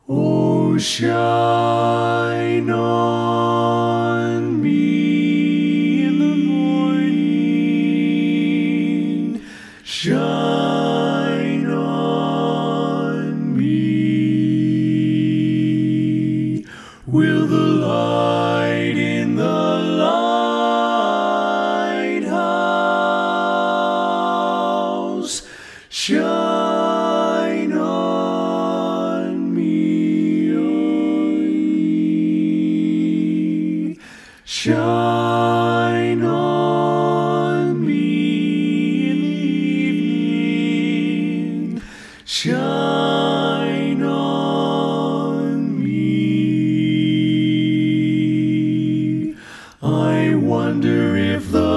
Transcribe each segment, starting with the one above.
Oh, shine on me in the morning. Shine on me. Will the light in the lighthouse shine on me? Shine on me in the evening. Shine on me. I wonder if the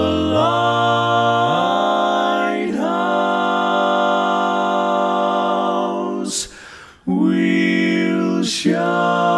lighthouse will shine.